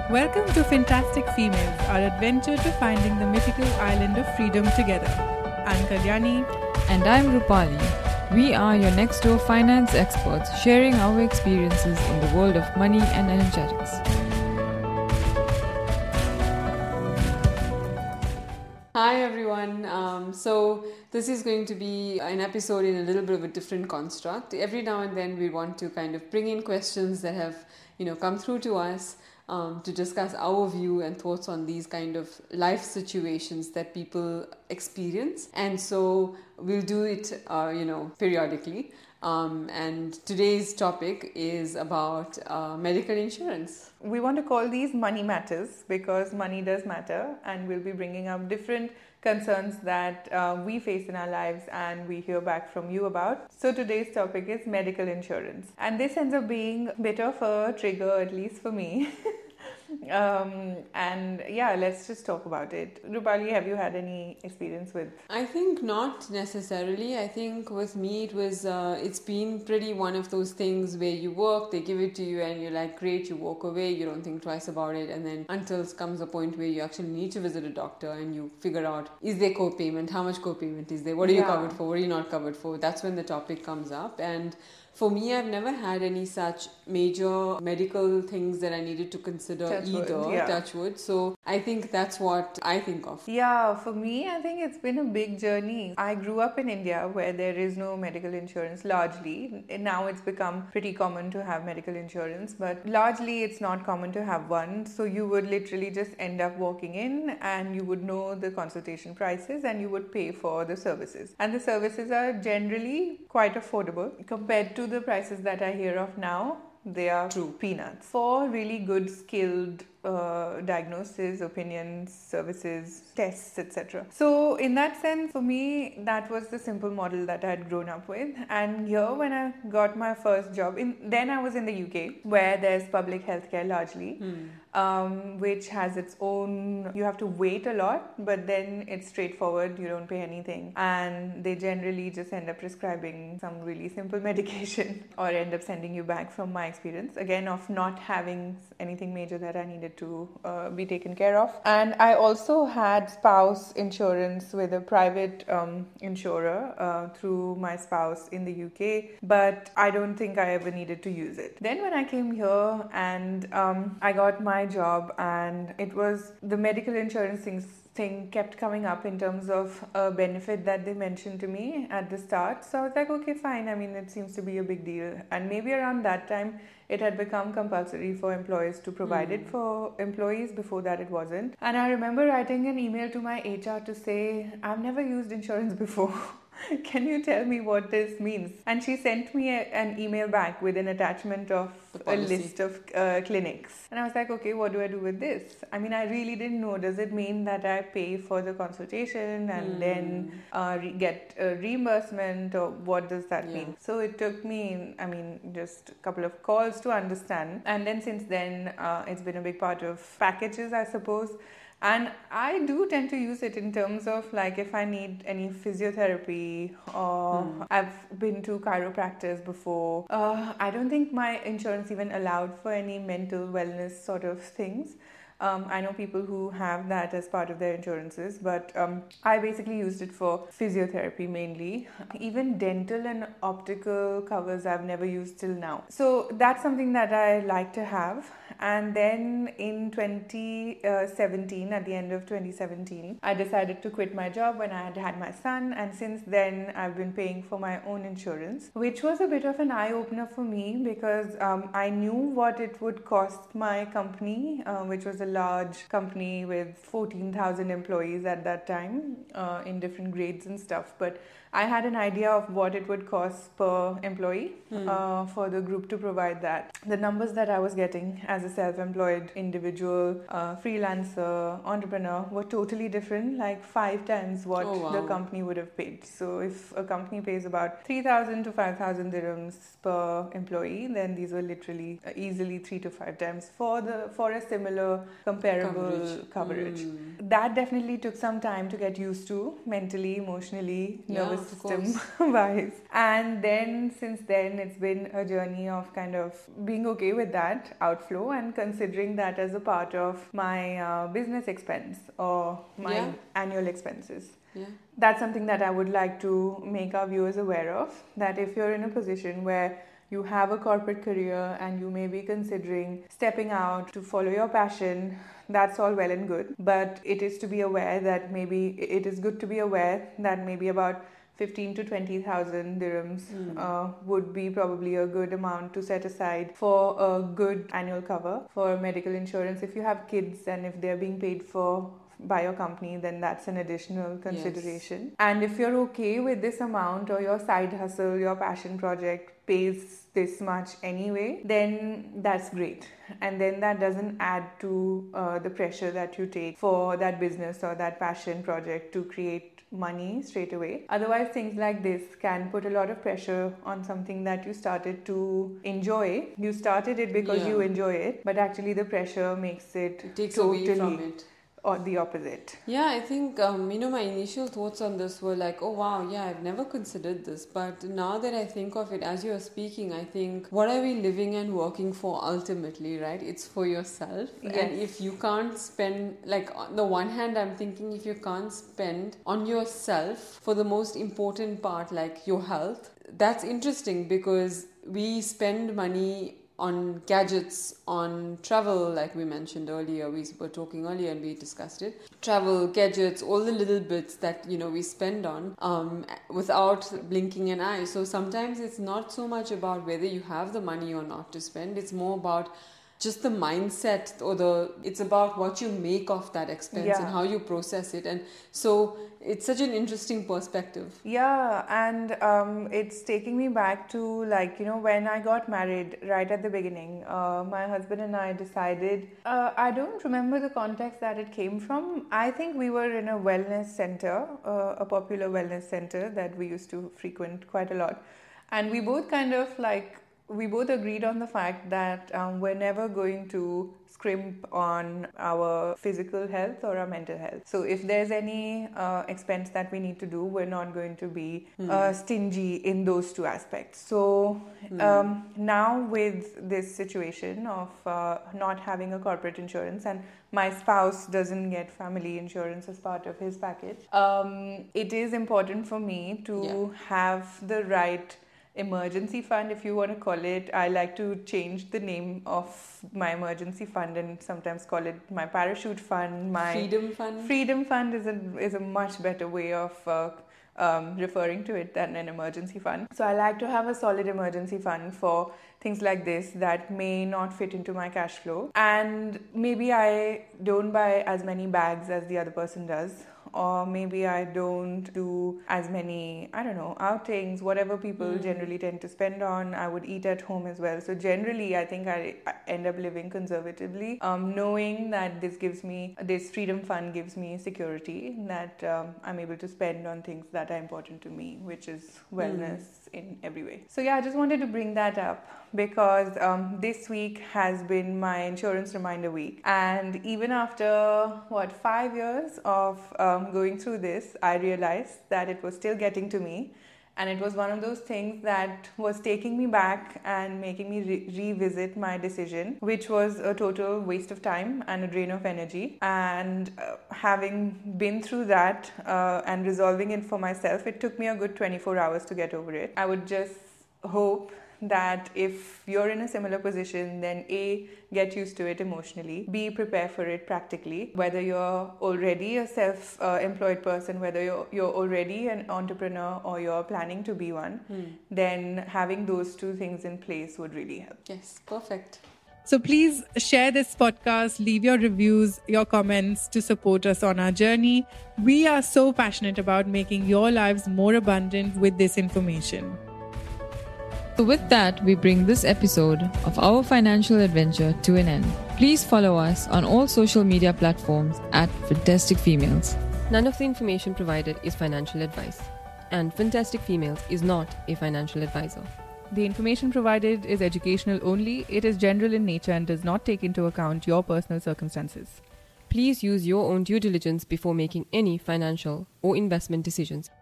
Welcome to Fantastic Females, our adventure to finding the mythical island of freedom together. I'm Kalyani. And I'm Rupali. We are your next door finance experts sharing our experiences in the world of money and energetics. Hi everyone. So this is going to be an episode in a little bit of a different construct. Every now and then we want to kind of bring in questions that have, come through to us to discuss our view and thoughts on these kind of life situations that people experience. And so we'll do it, periodically. And today's topic is about medical insurance. We want to call these money matters because money does matter, and we'll be bringing up different concerns that we face in our lives and we hear back from you about. So today's topic is medical insurance, and this ends up being a bit of a trigger, at least for me. Let's just talk about it. Rupali, have you had any experience with? I think not necessarily. I think with me it's been pretty one of those things where you work, they give it to you and you're like, great, you walk away, you don't think twice about it, and then until comes a point where you actually need to visit a doctor and you figure out, is there co-payment, how much co-payment is there, what are you covered for, what are you not covered for. That's when the topic comes up. And for me, I've never had any such major medical things that I needed to consider touch wood. So I think that's what I think of. Yeah, for me, I think it's been a big journey. I grew up in India where there is no medical insurance largely. Now it's become pretty common to have medical insurance, but largely it's not common to have one. So you would literally just end up walking in and you would know the consultation prices and you would pay for the services. And the services are generally quite affordable compared to the prices that I hear of now. They are peanuts. For really good, skilled diagnosis, opinions, services, tests, etc. So in that sense, for me, that was the simple model that I had grown up with. And here, when I got my first job, then I was in the UK, where there's public healthcare largely, which has its own, you have to wait a lot, but then it's straightforward, you don't pay anything. And they generally just end up prescribing some really simple medication or end up sending you back, from my experience, again, of not having anything major that I needed to be taken care of. And I also had spouse insurance with a private insurer through my spouse in the UK, but I don't think I ever needed to use it. Then when I came here and I got my job, and it was the medical insurance thing kept coming up in terms of a benefit that they mentioned to me at the start. So I was like, okay, fine. I mean, it seems to be a big deal. And maybe around that time, it had become compulsory for employers to provide it for employees. Before that, it wasn't. And I remember writing an email to my HR to say, I've never used insurance before. Can you tell me what this means? And she sent me an email back with an attachment of a list of clinics. And I was like, okay, what do I do with this? I mean, I really didn't know. Does it mean that I pay for the consultation and then get a reimbursement, or what does that mean? So it took me, just a couple of calls to understand. And then since then, it's been a big part of packages, I suppose. And I do tend to use it in terms of, like, if I need any physiotherapy or I've been to chiropractors before. I don't think my insurance even allowed for any mental wellness sort of things. I know people who have that as part of their insurances, but I basically used it for physiotherapy mainly. Even dental and optical covers I've never used till now. So that's something that I like to have. And then in 2017, at the end of 2017, I decided to quit my job when I had had my son. And since then, I've been paying for my own insurance, which was a bit of an eye-opener for me because I knew what it would cost my company, which was a large company with 14,000 employees at that time in different grades and stuff. But I had an idea of what it would cost per employee for the group to provide that. The numbers that I was getting as a self-employed individual, freelancer, entrepreneur were totally different, like 5 times what the company would have paid. So if a company pays about 3,000 to 5,000 dirhams per employee, then these were literally easily 3 to 5 times for a similar comparable coverage. That definitely took some time to get used to, mentally, emotionally, nervous system wise. And then since then, it's been a journey of kind of being okay with that outflow and considering that as a part of my business expense or my annual expenses. Yeah. That's something that I would like to make our viewers aware of, that if you're in a position where you have a corporate career and you may be considering stepping out to follow your passion, that's all well and good. But it is to be aware that it is good to be aware that maybe about 15 to 20,000 dirhams would be probably a good amount to set aside for a good annual cover for medical insurance. If you have kids and if they're being paid for by your company, then that's an additional consideration. Yes. And if you're okay with this amount, or your side hustle, your passion project pays this much anyway, then that's great. And then that doesn't add to the pressure that you take for that business or that passion project to create money straight away. Otherwise, things like this can put a lot of pressure on something that you started to enjoy. You started it because you enjoy it, but actually the pressure makes it takes totally away from it. Or the opposite. Yeah, I think, my initial thoughts on this were like, oh wow, yeah, I've never considered this. But now that I think of it as you're speaking, I think, what are we living and working for ultimately, right? It's for yourself. Yes. And if you can't spend, like on the one hand, I'm thinking if you can't spend on yourself for the most important part, like your health, that's interesting because we spend money on gadgets, on travel, like we mentioned earlier, we were talking earlier and we discussed it. Travel, gadgets, all the little bits that, we spend on without blinking an eye. So sometimes it's not so much about whether you have the money or not to spend. It's more about just the mindset it's about what you make of that expense and how you process it. And so it's such an interesting perspective. Yeah, and it's taking me back to when I got married right at the beginning, my husband and I decided, I don't remember the context that it came from. I think we were in a wellness center, a popular wellness center that we used to frequent quite a lot. And we both we both agreed on the fact that we're never going to scrimp on our physical health or our mental health. So if there's any expense that we need to do, we're not going to be stingy in those two aspects. So now with this situation of not having a corporate insurance, and my spouse doesn't get family insurance as part of his package, it is important for me to have the right emergency fund, if you want to call it. I like to change the name of my emergency fund and sometimes call it my parachute fund. My Freedom fund is a much better way of referring to it than an emergency fund. So I like to have a solid emergency fund for things like this that may not fit into my cash flow. And maybe I don't buy as many bags as the other person does, or maybe I don't do as many, outings, whatever people generally tend to spend on. I would eat at home as well. So generally, I think I end up living conservatively, knowing that this freedom fund gives me security, that I'm able to spend on things that are important to me, which is wellness in every way. So I just wanted to bring that up because this week has been my insurance reminder week. And even after, 5 years of going through this, I realized that it was still getting to me. And it was one of those things that was taking me back and making me revisit my decision, which was a total waste of time and a drain of energy. And having been through that and resolving it for myself, it took me a good 24 hours to get over it. I would just hope that if you're in a similar position, then A, get used to it emotionally, B, prepare for it practically. Whether you're already a self-employed person, whether you're already an entrepreneur or you're planning to be one, then having those two things in place would really help. Yes, perfect. So please share this podcast, leave your reviews, your comments to support us on our journey. We are so passionate about making your lives more abundant with this information. So with that, we bring this episode of our financial adventure to an end. Please follow us on all social media platforms at Fantastic Females. None of the information provided is financial advice, and Fantastic Females is not a financial advisor. The information provided is educational only. It is general in nature and does not take into account your personal circumstances. Please use your own due diligence before making any financial or investment decisions.